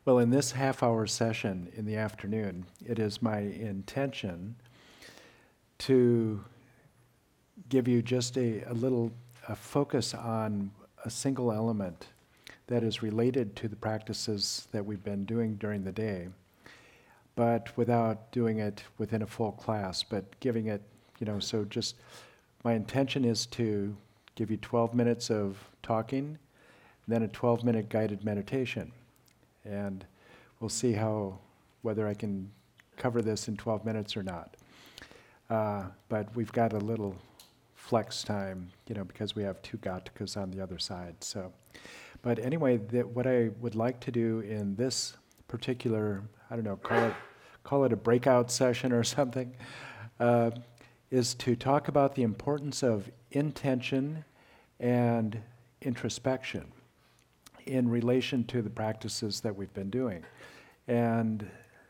Well, in this half-hour session in the afternoon, it is my intention to give you just a little focus on a single element that is related to the practices that we've been doing during the day, but without doing it within a full class, but giving it, so just my intention is to give you 12 minutes of talking, then a 12-minute guided meditation. And we'll see whether I can cover this in 12 minutes or not. But we've got a little flex time, because we have two Gatakas on the other side. So, but anyway, what I would like to do in this particular, I don't know, call it a breakout session or something, is to talk about the importance of intention and introspection in relation to the practices that we've been doing. And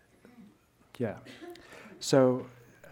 so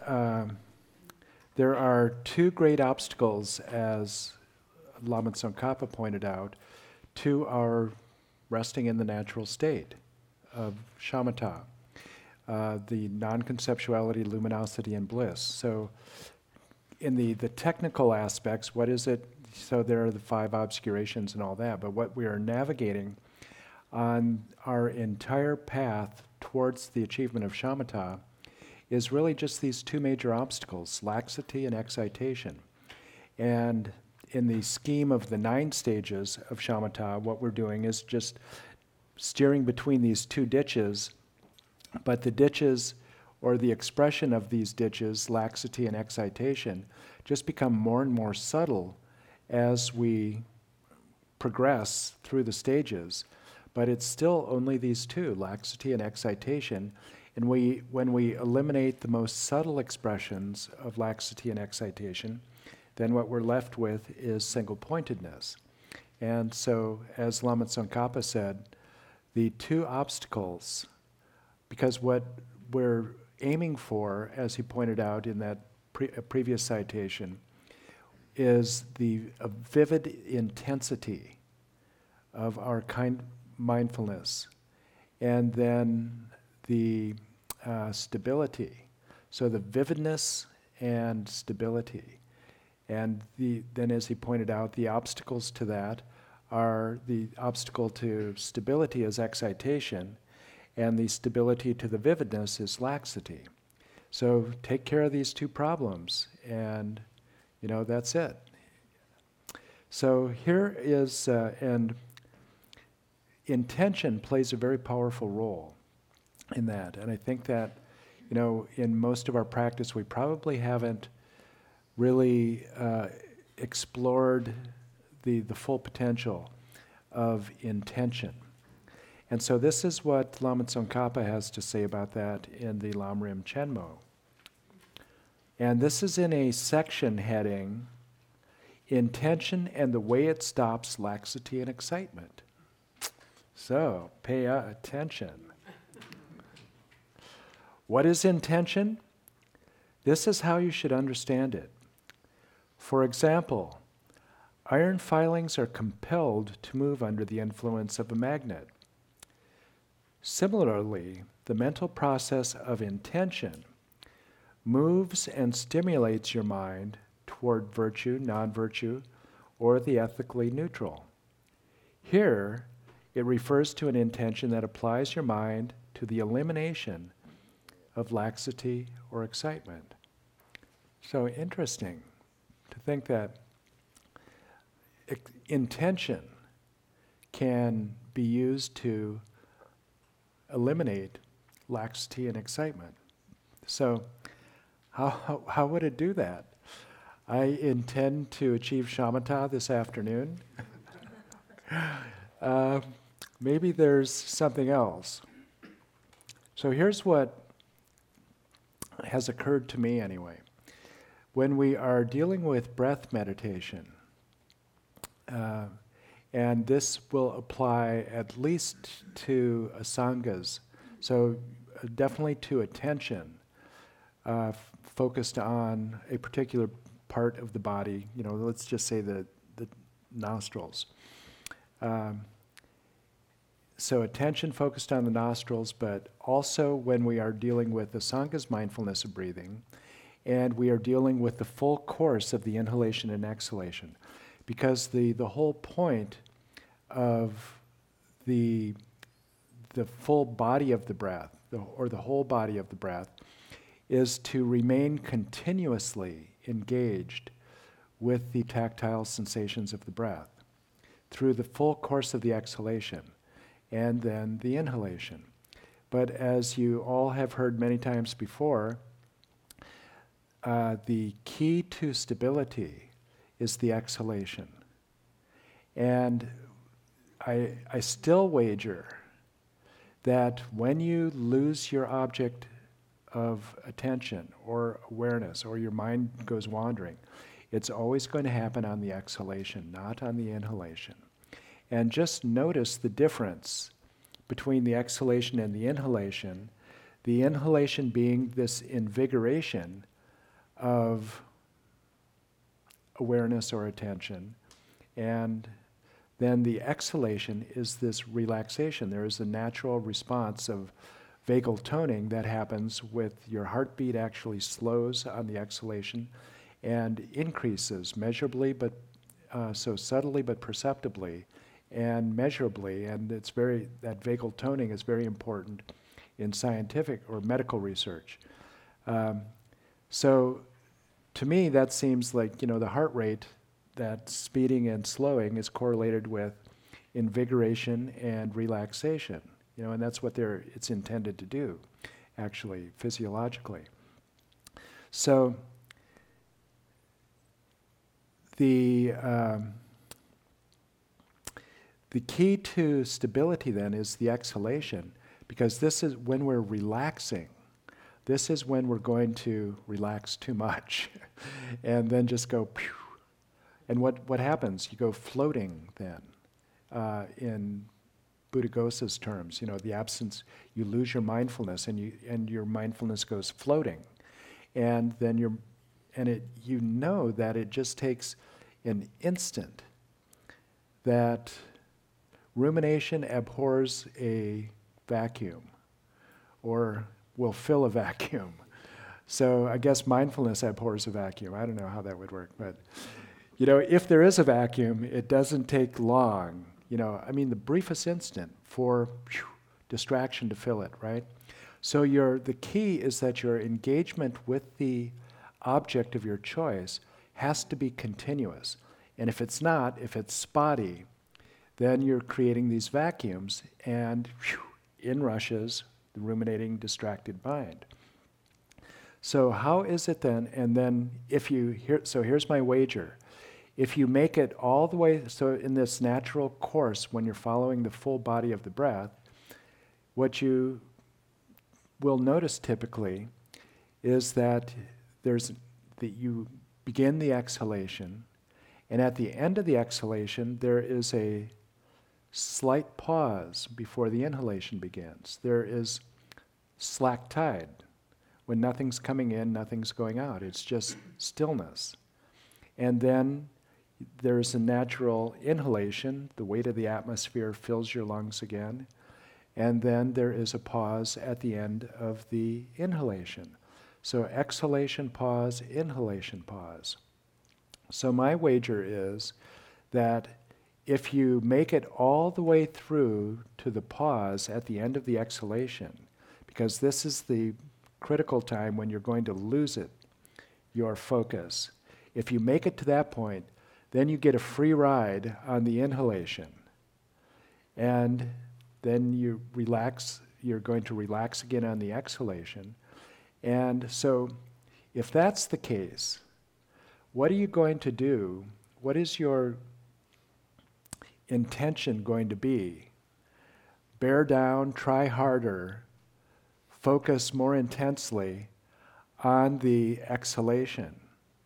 there are two great obstacles, as Lama Tsongkhapa pointed out, to our resting in the natural state of shamatha, the non-conceptuality, luminosity, and bliss. So in the technical aspects, what is it? So there are the 5 obscurations and all that, but what we are navigating on our entire path towards the achievement of shamatha is really just these 2 major obstacles, laxity and excitation. And in the scheme of the 9 stages of shamatha, what we're doing is just steering between these 2 ditches, but the ditches, or the expression of these ditches, laxity and excitation, just become more and more subtle as we progress through the stages. But it's still only these 2, laxity and excitation. And when we eliminate the most subtle expressions of laxity and excitation, then what we're left with is single-pointedness. And so, as Lama Tsongkhapa said, the 2 obstacles, because what we're aiming for, as he pointed out in that previous citation, is a vivid intensity of our mindfulness, and then the stability. So the vividness and stability. And then, as he pointed out, the obstacles to that are the obstacle to stability is excitation, and the stability to the vividness is laxity. So take care of these 2 problems, and that's it. So here is, and intention plays a very powerful role in that. And I think that, in most of our practice, we probably haven't really explored the full potential of intention. And so this is what Lama Tsongkhapa has to say about that in the Lamrim Chenmo. And this is in a section heading, Intention and the Way It Stops Laxity and Excitement. So, pay attention. What is intention? This is how you should understand it. For example, iron filings are compelled to move under the influence of a magnet. Similarly, the mental process of intention moves and stimulates your mind toward virtue, non-virtue, or the ethically neutral. Here, it refers to an intention that applies your mind to the elimination of laxity or excitement. So interesting to think that intention can be used to eliminate laxity and excitement. So how would it do that? I intend to achieve shamatha this afternoon. Maybe there's something else. So here's what has occurred to me anyway. When we are dealing with breath meditation, and this will apply at least to asangas, so definitely to attention, focused on a particular part of the body, let's just say the nostrils. So attention focused on the nostrils, but also when we are dealing with Asanga's mindfulness of breathing, and we are dealing with the full course of the inhalation and exhalation. Because the whole point of the full body of the breath, or the whole body of the breath, is to remain continuously engaged with the tactile sensations of the breath through the full course of the exhalation and then the inhalation. But as you all have heard many times before, the key to stability is the exhalation. And I still wager that when you lose your object of attention or awareness, or your mind goes wandering, it's always going to happen on the exhalation, not on the inhalation. And just notice the difference between the exhalation and the inhalation being this invigoration of awareness or attention, and then the exhalation is this relaxation. There is a natural response of vagal toning that happens with your heartbeat actually slows on the exhalation and increases measurably, but so subtly but perceptibly and measurably. And it's that vagal toning is very important in scientific or medical research. So to me, that seems like, the heart rate, that speeding and slowing is correlated with invigoration and relaxation, and that's what it's intended to do, actually, physiologically. So the key to stability then is the exhalation, because this is when we're relaxing. This is when we're going to relax too much and then just go pew. And what happens? You go floating then, in Buddhaghosa's terms. The absence, you lose your mindfulness, and your mindfulness goes floating, and then you know that it just takes an instant. That rumination abhors a vacuum, or will fill a vacuum. So I guess mindfulness abhors a vacuum. I don't know how that would work, but if there is a vacuum, it doesn't take long. The briefest instant for distraction to fill it, right? So the key is that your engagement with the object of your choice has to be continuous. And if it's not, if it's spotty, then you're creating these vacuums, and in rushes the ruminating, distracted mind. So how is it then? And then here's my wager. If you make it all the way, so in this natural course, when you're following the full body of the breath, what you will notice typically is that you begin the exhalation, and at the end of the exhalation, there is a slight pause before the inhalation begins. There is slack tide. When nothing's coming in, nothing's going out. It's just stillness. And then there's a natural inhalation. The weight of the atmosphere fills your lungs again. And then there is a pause at the end of the inhalation. So exhalation, pause, inhalation, pause. So my wager is that if you make it all the way through to the pause at the end of the exhalation, because this is the critical time when you're going to lose your focus. If you make it to that point, then you get a free ride on the inhalation. And then you relax, you're going to relax again on the exhalation. And so if that's the case, what are you going to do? What is your intention going to be? Bear down, try harder, focus more intensely on the exhalation?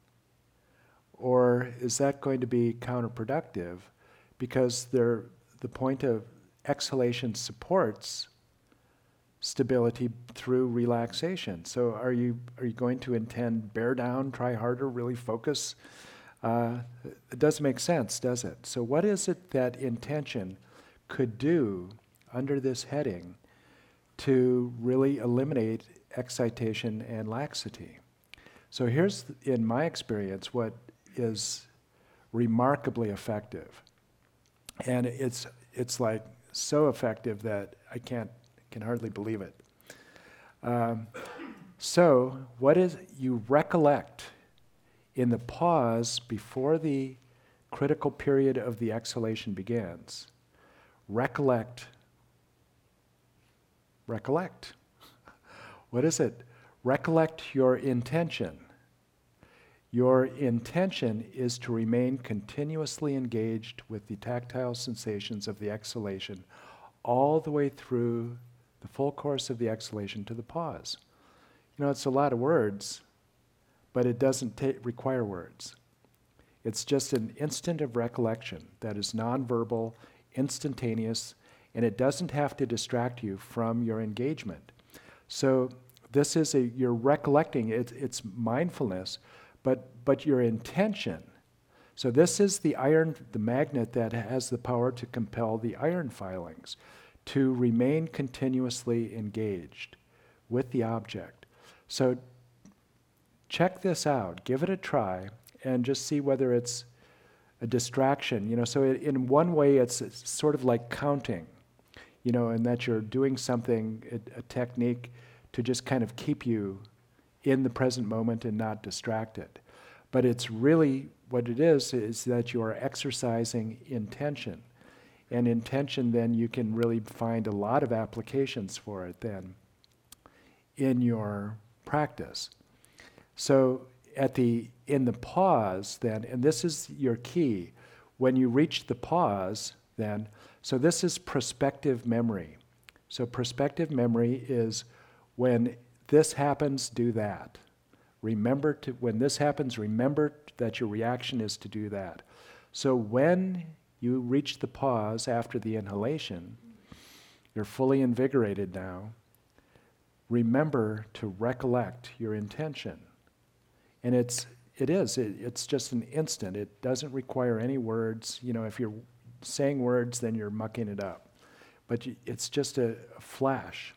Or is that going to be counterproductive? Because the point of exhalation supports stability through relaxation. So are you going to intend bear down, try harder, really focus? It doesn't make sense, does it? So what is it that intention could do under this heading to really eliminate excitation and laxity. So here's, in my experience, what is remarkably effective. And it's like so effective that I can hardly believe it. So what is, you recollect in the pause before the critical period of the exhalation begins. Recollect. What is it? Recollect your intention. Your intention is to remain continuously engaged with the tactile sensations of the exhalation all the way through the full course of the exhalation to the pause. You know, it's a lot of words, but it doesn't require words. It's just an instant of recollection that is nonverbal, instantaneous, and it doesn't have to distract you from your engagement. So this is you're recollecting, it's mindfulness, but your intention. So this is the magnet that has the power to compel the iron filings to remain continuously engaged with the object. So check this out, give it a try, and just see whether it's a distraction. You know, so in one way it's sort of like counting, you know, and that you're doing something, a technique to just kind of keep you in the present moment and not distracted. But it's really, what it is that you are exercising intention. And intention, then you can really find a lot of applications for it then in your practice. So in the pause then, and this is your key, when you reach the pause then, so this is prospective memory. So prospective memory is when this happens, do that. When this happens, remember that your reaction is to do that. So when you reach the pause after the inhalation, you're fully invigorated now, remember to recollect your intention. And it's just an instant. It doesn't require any words. You know, if you're saying words, then you're mucking it up. But it's just a flash.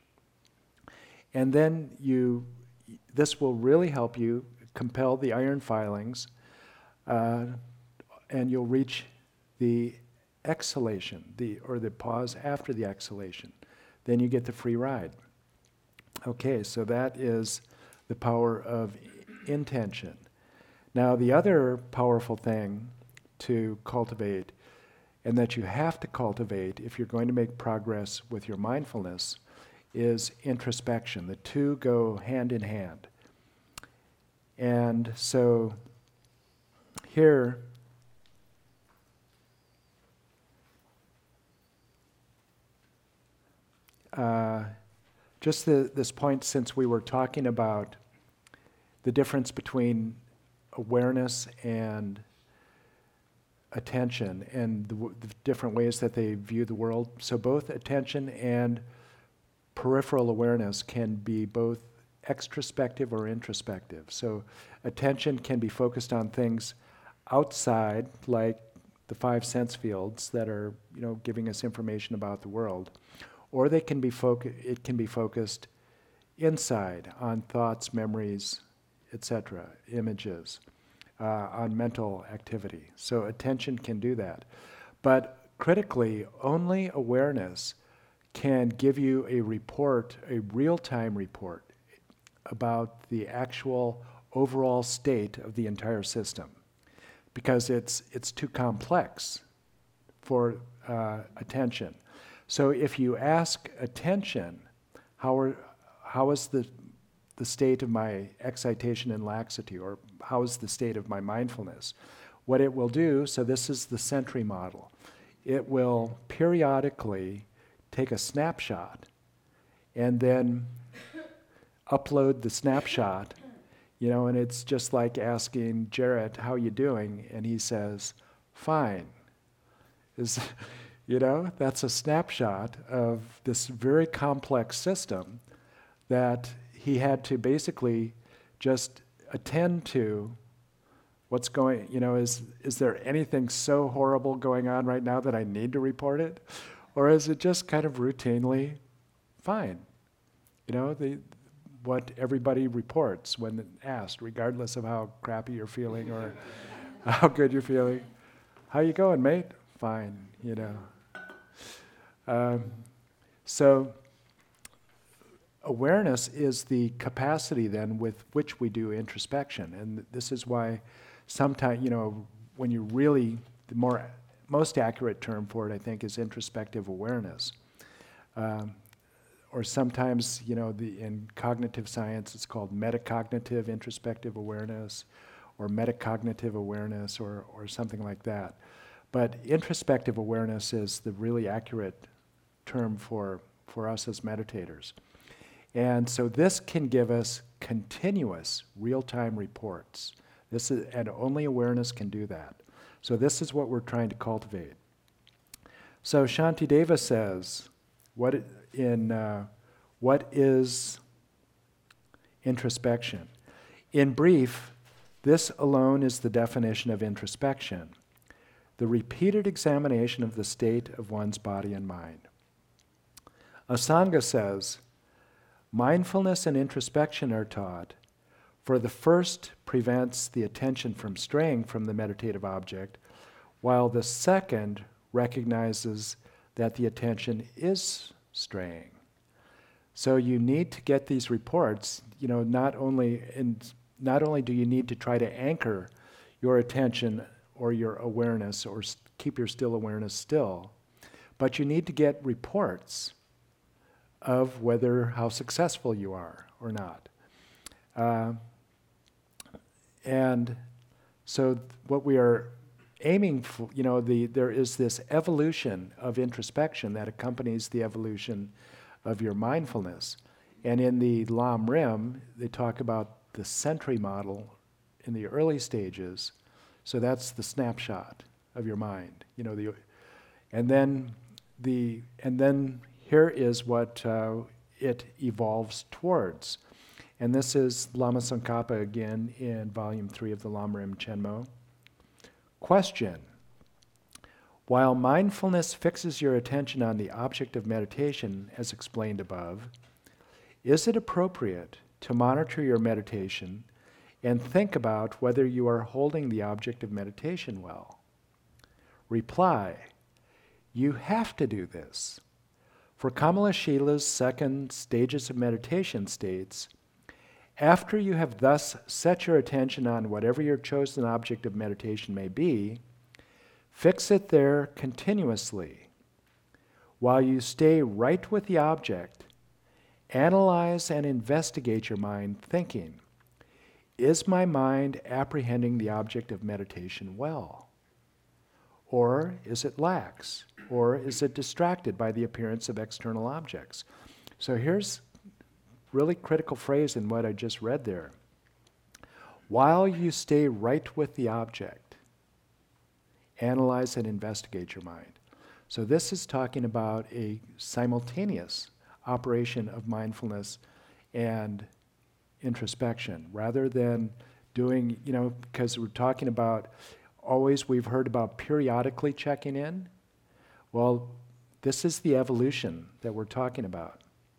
And then this will really help you compel the iron filings, and you'll reach the exhalation, or the pause after the exhalation. Then you get the free ride. Okay, so that is the power of intention. Now, the other powerful thing to cultivate, and that you have to cultivate if you're going to make progress with your mindfulness, is introspection. The two go hand in hand. And so here, just this point, since we were talking about the difference between awareness and attention and the different ways that they view the world. So both attention and peripheral awareness can be both extrospective or introspective. So attention can be focused on things outside, like the five sense fields that are, you know, giving us information about the world, or it can be focused inside on thoughts, memories, etc., images, on mental activity. So attention can do that. But critically, only awareness can give you a report, a real-time report, about the actual overall state of the entire system, because it's too complex for attention. So if you ask attention, how is the state of my excitation and laxity, or how is the state of my mindfulness? What it will do, so this is the Sentry model, it will periodically take a snapshot and then upload the snapshot, you know, and it's just like asking Jarrett, how you doing? And he says, fine. You know, that's a snapshot of this very complex system that he had to basically just attend to what's going, you know, is there anything so horrible going on right now that I need to report it? Or is it just kind of routinely fine? You know, what everybody reports when asked, regardless of how crappy you're feeling or how good you're feeling. How you going, mate? Fine, you know. So awareness is the capacity then with which we do introspection. And this is why sometimes, you know, when you really, most accurate term for it, I think, is introspective awareness. Or sometimes, you know, in cognitive science, it's called metacognitive introspective awareness, or metacognitive awareness, or something like that. But introspective awareness is the really accurate term for us as meditators. And so this can give us continuous real-time reports. And only awareness can do that. So this is what we're trying to cultivate. So Shantideva says, what is introspection? In brief, this alone is the definition of introspection: the repeated examination of the state of one's body and mind. Asanga says, mindfulness and introspection are taught, for the first prevents the attention from straying from the meditative object, while the second recognizes that the attention is straying. So you need to get these reports, you know, not only do you need to try to anchor your attention or your awareness or keep your still awareness still, but you need to get reports of how successful you are or not. And so what we are aiming for, you know, there is this evolution of introspection that accompanies the evolution of your mindfulness. And in the Lam Rim, they talk about the Sentry model in the early stages. So that's the snapshot of your mind, you know. And then here is what it evolves towards. And this is Lama Tsongkhapa again in Volume 3 of the Lam Rim Chenmo. Question: while mindfulness fixes your attention on the object of meditation, as explained above, is it appropriate to monitor your meditation and think about whether you are holding the object of meditation well? Reply: you have to do this. For Kamalashila's second stages of meditation states, after you have thus set your attention on whatever your chosen object of meditation may be, fix it there continuously. While you stay right with the object, analyze and investigate your mind, thinking, is my mind apprehending the object of meditation well? Or is it lax? Or is it distracted by the appearance of external objects? So here's really critical phrase in what I just read there. While you stay right with the object, analyze and investigate your mind. So this is talking about a simultaneous operation of mindfulness and introspection, rather than doing, you know, because we're talking about we've heard about periodically checking in. Well, this is the evolution that we're talking about.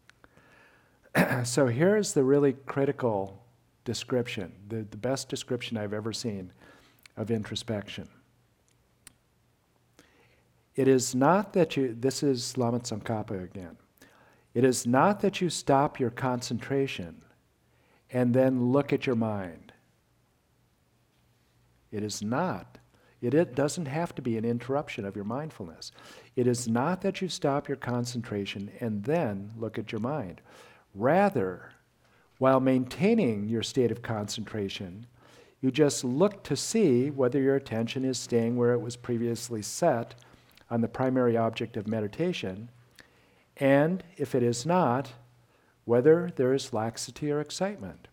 So here's the really critical description, the best description I've ever seen of introspection. It is not that this is Lama Tsongkhapa again. It is not that you stop your concentration and then look at your mind. It is not. It doesn't have to be an interruption of your mindfulness. It is not that you stop your concentration and then look at your mind. Rather, while maintaining your state of concentration, you just look to see whether your attention is staying where it was previously set on the primary object of meditation, and if it is not, whether there is laxity or excitement.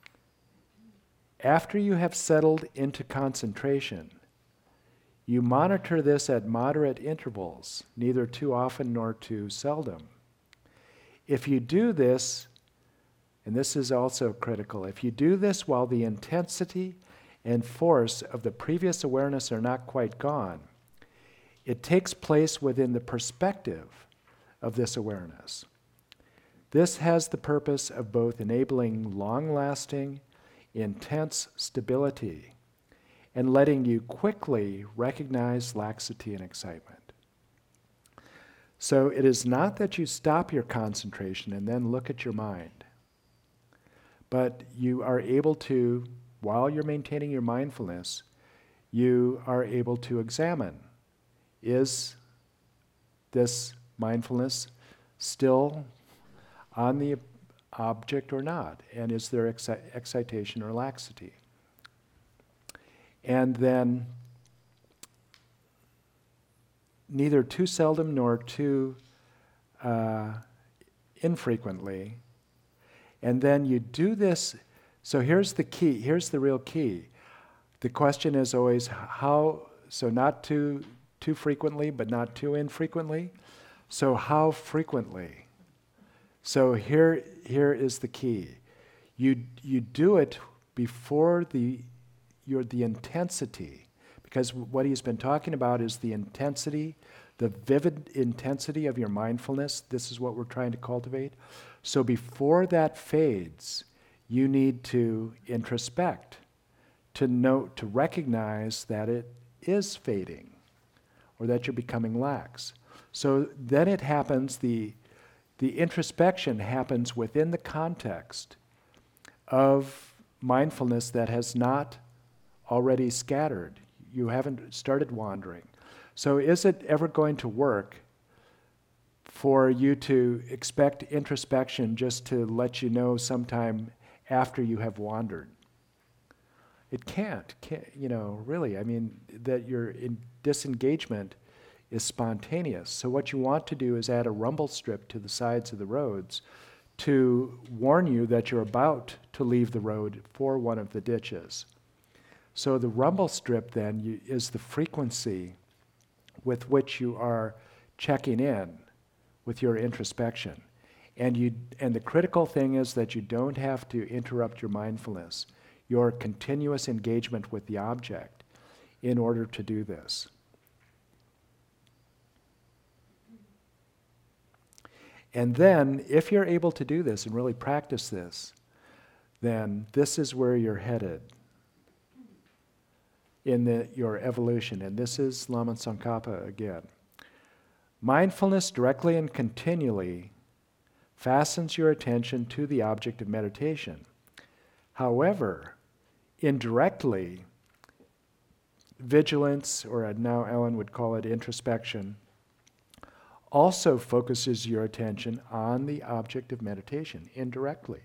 After you have settled into concentration, you monitor this at moderate intervals, neither too often nor too seldom. If you do this, and this is also critical, if you do this while the intensity and force of the previous awareness are not quite gone, It takes place within the perspective of this awareness. This has the purpose of both enabling long-lasting, intense stability and letting you quickly recognize laxity and excitement. So it is not that you stop your concentration and then look at your mind, but you are able to, while you're maintaining your mindfulness, you are able to examine, is this mindfulness still on the object or not? And is there excitation or laxity? And then, neither too seldom nor too infrequently. And then you do this. So here's the key. Here's the real key. The question is always how, so not too frequently, but not too infrequently. So how frequently? So here is the key. You do it before the intensity, because what he's been talking about is the intensity, the vivid intensity of your mindfulness. This is what we're trying to cultivate. So before that fades, you need to introspect, to note, to recognize that it is fading, or that you're becoming lax. So then it happens, the introspection happens within the context of mindfulness that has not already scattered. You haven't started wandering. So is it ever going to work for you to expect introspection just to let you know sometime after you have wandered? It can't, really. I mean, that your disengagement is spontaneous. So what you want to do is add a rumble strip to the sides of the roads to warn you that you're about to leave the road for one of the ditches. So the rumble strip then is the frequency with which you are checking in with your introspection. And the critical thing is that you don't have to interrupt your mindfulness, your continuous engagement with the object, in order to do this. And then, if you're able to do this and really practice this, then this is where you're headed in your evolution. And this is Lama Tsongkhapa again. Mindfulness directly and continually fastens your attention to the object of meditation. However, indirectly, vigilance, or now Ellen would call it introspection, also focuses your attention on the object of meditation indirectly.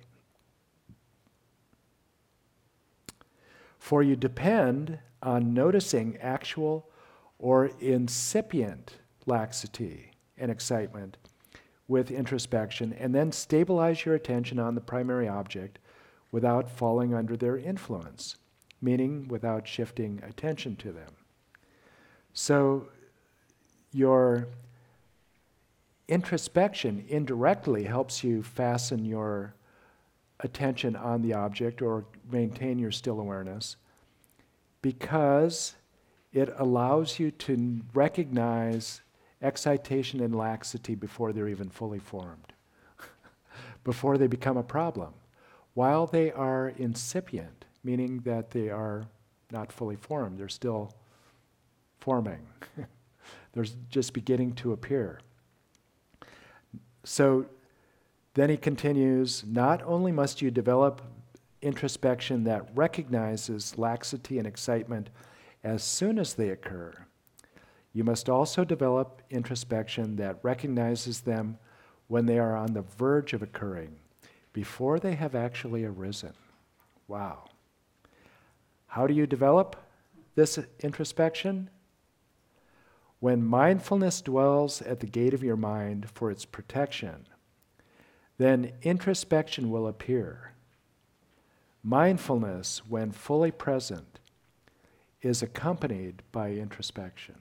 For you depend on noticing actual or incipient laxity and excitement with introspection, and then stabilize your attention on the primary object without falling under their influence, meaning without shifting attention to them. So your introspection indirectly helps you fasten your attention on the object or maintain your still awareness, because it allows you to recognize excitation and laxity before they're even fully formed, before they become a problem. While they are incipient, meaning that they are not fully formed, they're still forming. They're just beginning to appear. So then he continues, not only must you develop introspection that recognizes laxity and excitement as soon as they occur, you must also develop introspection that recognizes them when they are on the verge of occurring, before they have actually arisen. Wow. How do you develop this introspection? When mindfulness dwells at the gate of your mind for its protection, then introspection will appear. Mindfulness, when fully present, is accompanied by introspection.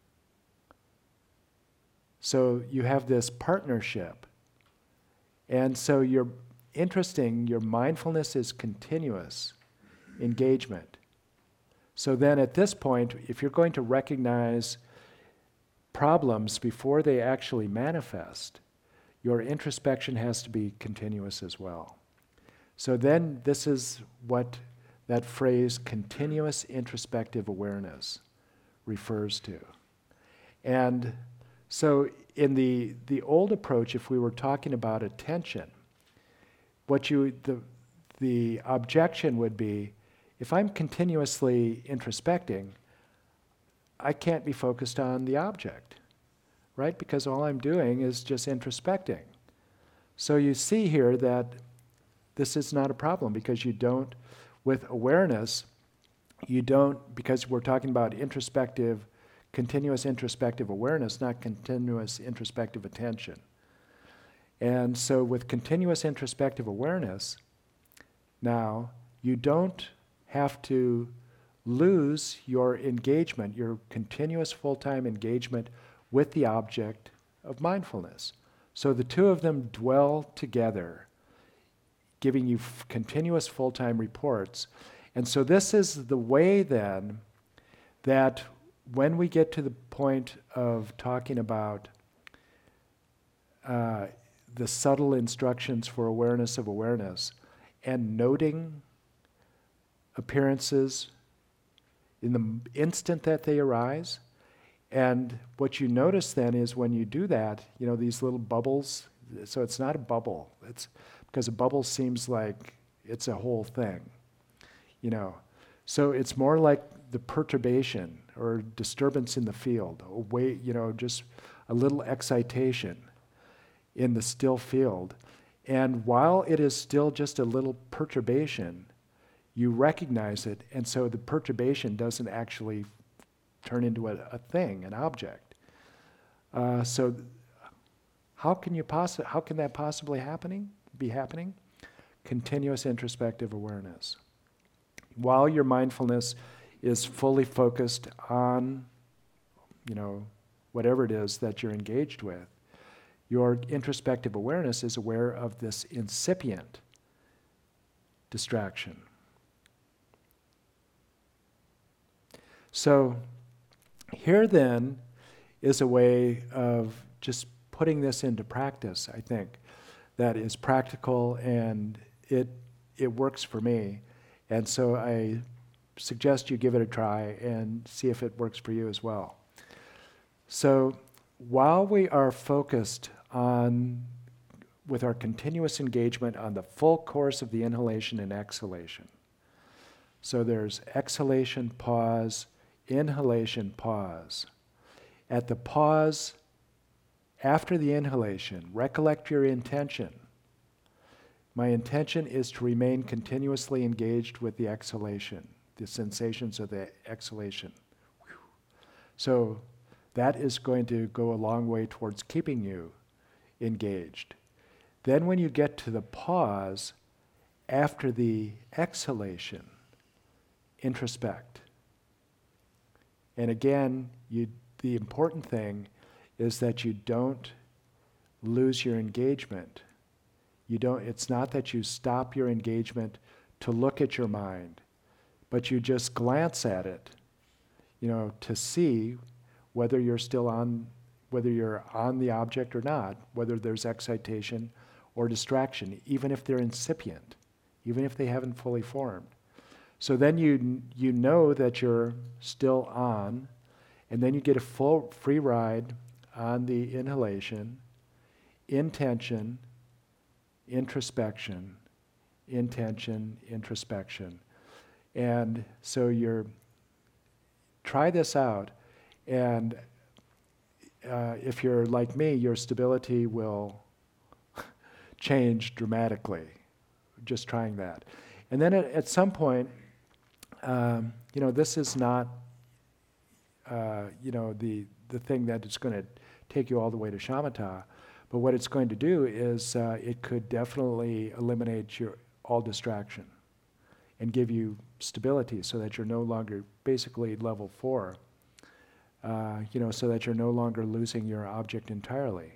So you have this partnership. And so your mindfulness is continuous engagement. So then at this point, if you're going to recognize problems before they actually manifest, your introspection has to be continuous as well. So then this is what that phrase continuous introspective awareness refers to. And so in the old approach, if we were talking about attention, the objection would be, if I'm continuously introspecting, I can't be focused on the object, right? Because all I'm doing is just introspecting. So you see here that this is not a problem, because you don't, with awareness, you don't, because we're talking about introspective, continuous introspective awareness, not continuous introspective attention. And so with continuous introspective awareness, now you don't have to lose your engagement, your continuous full-time engagement with the object of mindfulness. So the two of them dwell together, giving you continuous full-time reports. And so this is the way then that when we get to the point of talking about the subtle instructions for awareness of awareness and noting appearances in the instant that they arise, and what you notice then is when you do that, these little bubbles, so it's not a bubble, it's because a bubble seems like it's a whole thing, So it's more like the perturbation or disturbance in the field, just a little excitation in the still field. And while it is still just a little perturbation, you recognize it, and so the perturbation doesn't actually turn into a thing, an object. So how can that possibly be happening? Continuous introspective awareness. While your mindfulness is fully focused on, whatever it is that you're engaged with, your introspective awareness is aware of this incipient distraction. So here then is a way of just putting this into practice, I think, that is practical, and it works for me. And so I suggest you give it a try and see if it works for you as well. So while we are focused on, with our continuous engagement on the full course of the inhalation and exhalation, so there's exhalation, pause, inhalation, pause. At the pause, after the inhalation, recollect your intention. My intention is to remain continuously engaged with the exhalation, the sensations of the exhalation. So that is going to go a long way towards keeping you engaged. Then when you get to the pause, after the exhalation, introspect. And again, the important thing is that you don't lose your engagement. It's not that you stop your engagement to look at your mind, but you just glance at it, to see whether you're on the object or not, whether there's excitation or distraction, even if they're incipient, even if they haven't fully formed. So then you know that you're still on, and then you get a full free ride on the inhalation, intention, introspection, intention, introspection. And so try this out, and if you're like me, your stability will change dramatically, just trying that. And then at some point, this is not, the thing that is going to take you all the way to shamatha, but what it's going to do is it could definitely eliminate all distraction and give you stability so that you're no longer basically level 4, so that you're no longer losing your object entirely.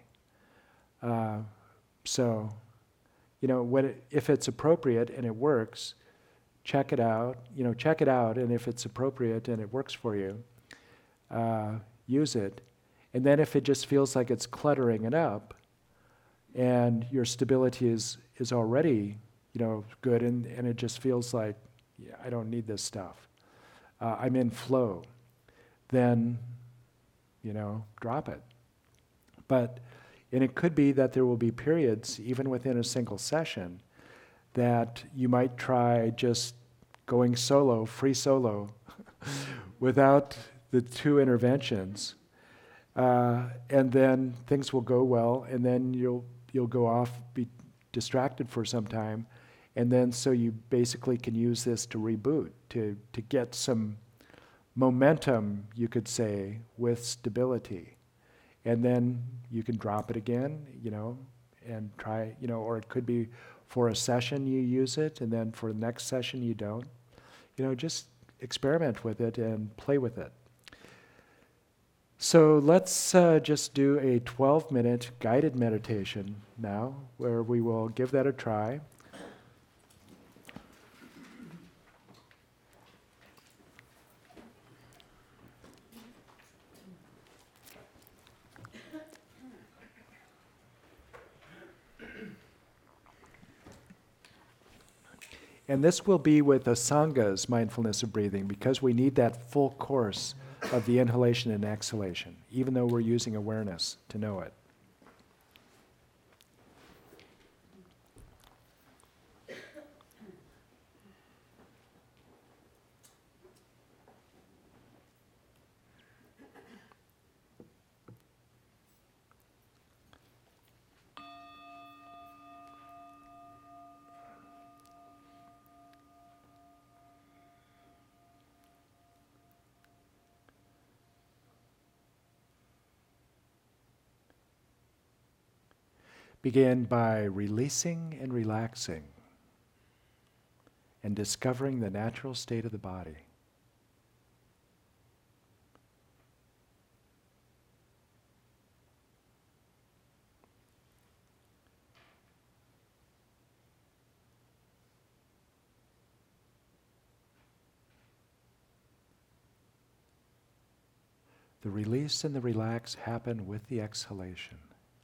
If it's appropriate and it works, check it out, and if it's appropriate and it works for you, use it. And then if it just feels like it's cluttering it up, and your stability is already, good, and it just feels like, yeah, I don't need this stuff. I'm in flow. Then, drop it. And it could be that there will be periods, even within a single session, that you might try just going solo, free solo, without the two interventions, and then things will go well, and then you'll go off, be distracted for some time, and then so you basically can use this to reboot, to get some momentum, you could say, with stability. And then you can drop it again, and try, or it could be for a session you use it, and then for the next session you don't. Just experiment with it and play with it. So let's just do a 12-minute guided meditation now, where we will give that a try. And this will be with Asanga's mindfulness of breathing, because we need that full course of the inhalation and exhalation, even though we're using awareness to know it. Begin by releasing and relaxing and discovering the natural state of the body. The release and the relax happen with the exhalation.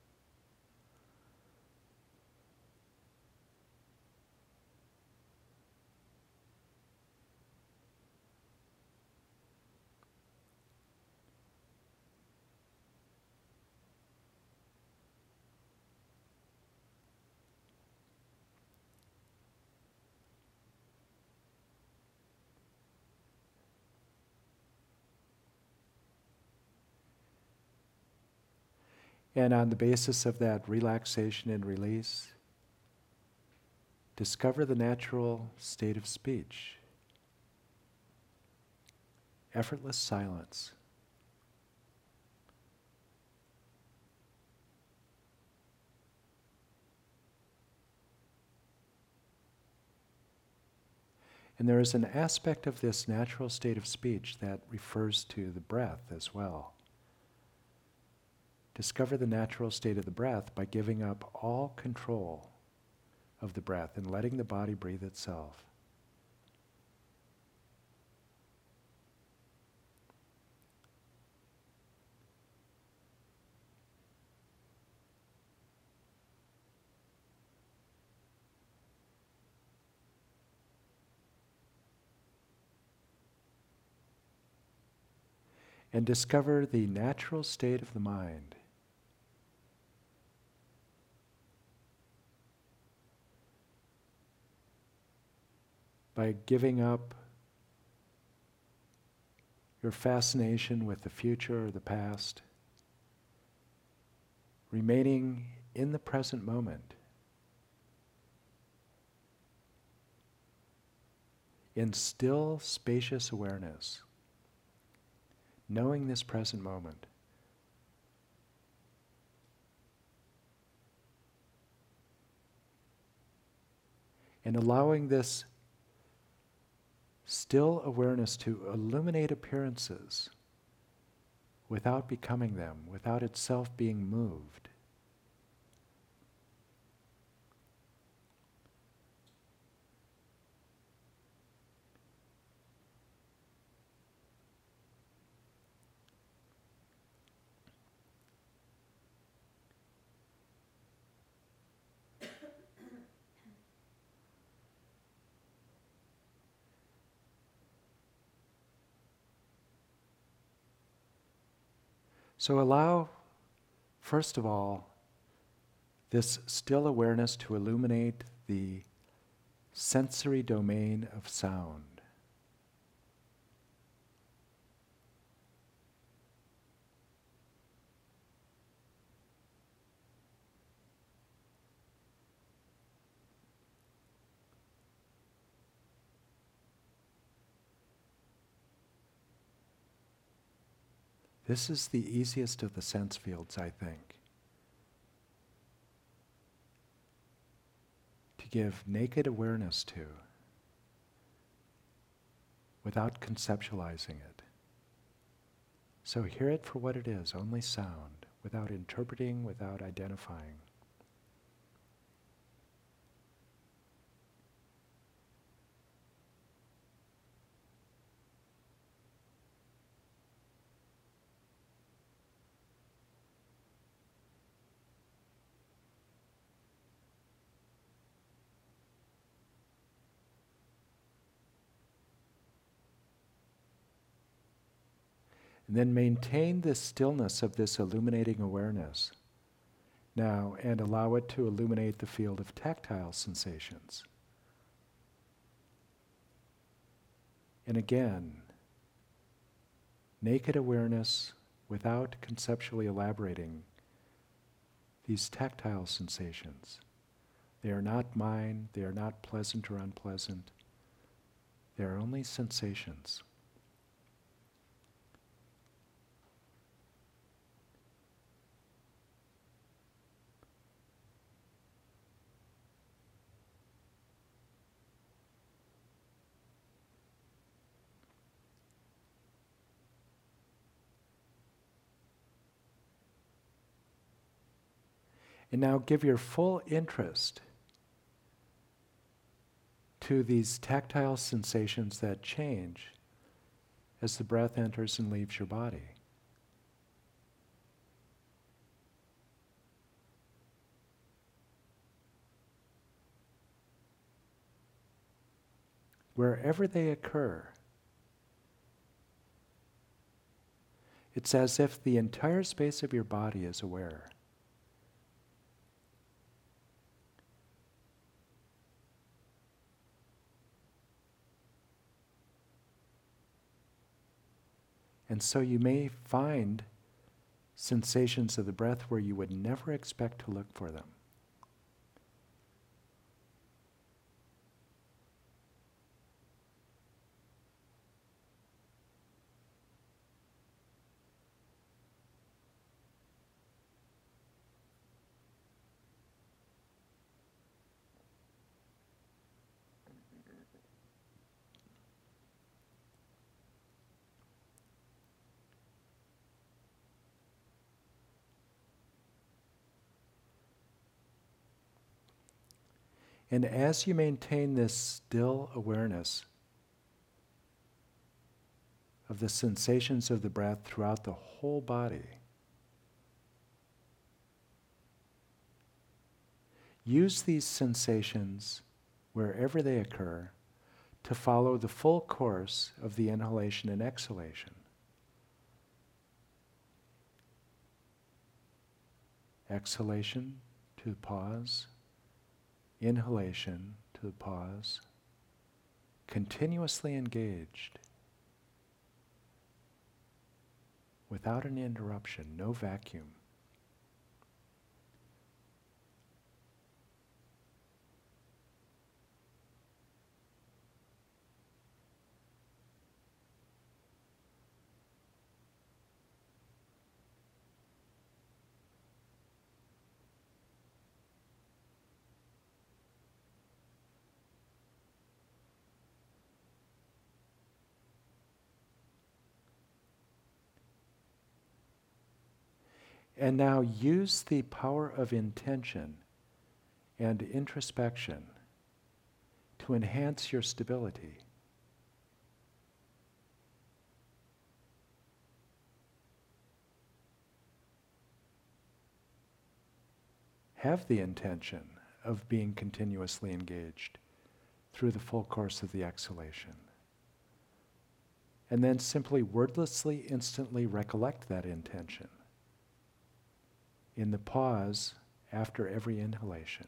And on the basis of that relaxation and release, discover the natural state of speech. Effortless silence. And there is an aspect of this natural state of speech that refers to the breath as well. Discover the natural state of the breath by giving up all control of the breath and letting the body breathe itself. And discover the natural state of the mind. By giving up your fascination with the future or the past, remaining in the present moment, in still, spacious awareness, knowing this present moment. And allowing this still awareness to illuminate appearances without becoming them, without itself being moved. So allow, first of all, this still awareness to illuminate the sensory domain of sound. This is the easiest of the sense fields, I think, to give naked awareness to without conceptualizing it. So hear it for what it is, only sound, without interpreting, without identifying. And then maintain the stillness of this illuminating awareness now and allow it to illuminate the field of tactile sensations. And again, naked awareness without conceptually elaborating these tactile sensations. They are not mine, they are not pleasant or unpleasant. They are only sensations. And now give your full interest to these tactile sensations that change as the breath enters and leaves your body. Wherever they occur, it's as if the entire space of your body is aware. And so you may find sensations of the breath where you would never expect to look for them. And as you maintain this still awareness of the sensations of the breath throughout the whole body, use these sensations, wherever they occur, to follow the full course of the inhalation and exhalation. Exhalation to pause. Inhalation to the pause, continuously engaged, without an interruption, no vacuum. And now use the power of intention and introspection to enhance your stability. Have the intention of being continuously engaged through the full course of the exhalation. And then simply wordlessly, instantly recollect that intention. in the pause after every inhalation.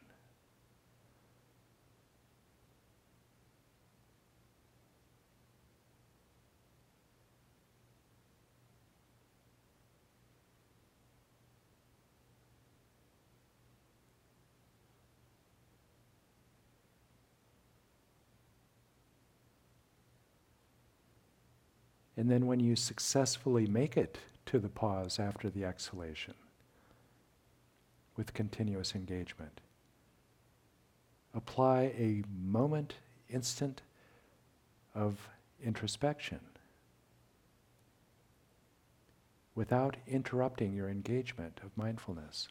And then when you successfully make it to the pause after the exhalation, with continuous engagement, apply a moment, instant of introspection without interrupting your engagement of mindfulness.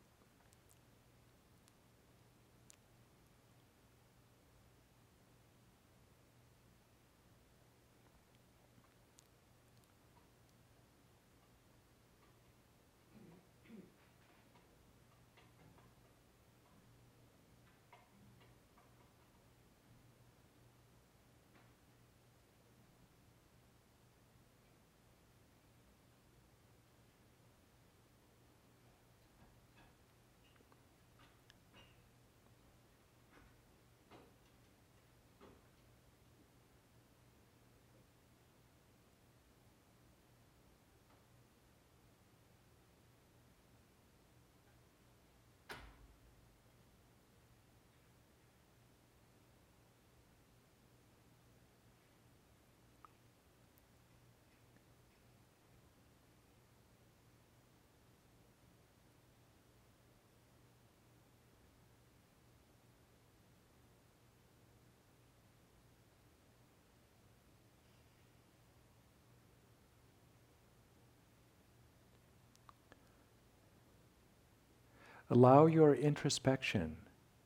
Allow your introspection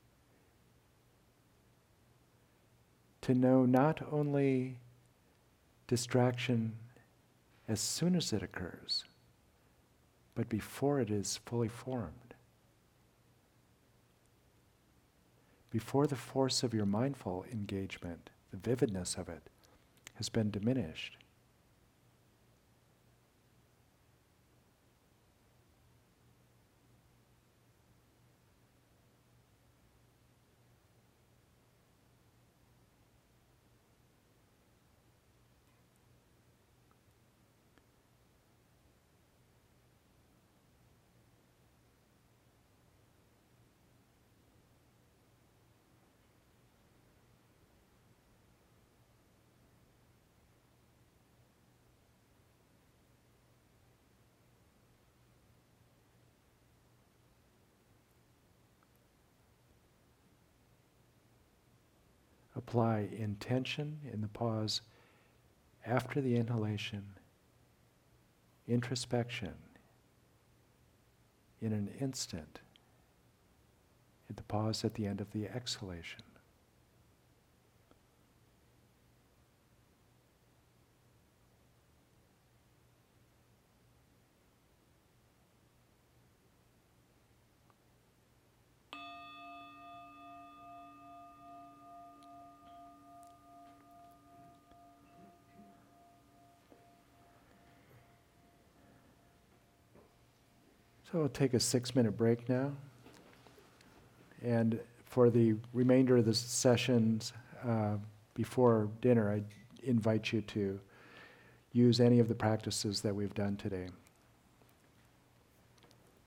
to know not only distraction as soon as it occurs, but before it is fully formed. Before the force of your mindful engagement, the vividness of it, has been diminished. Apply intention in the pause after the inhalation, introspection in an instant, at the pause at the end of the exhalation. So we'll take a 6-minute break now. And for the remainder of the sessions before dinner, I invite you to use any of the practices that we've done today.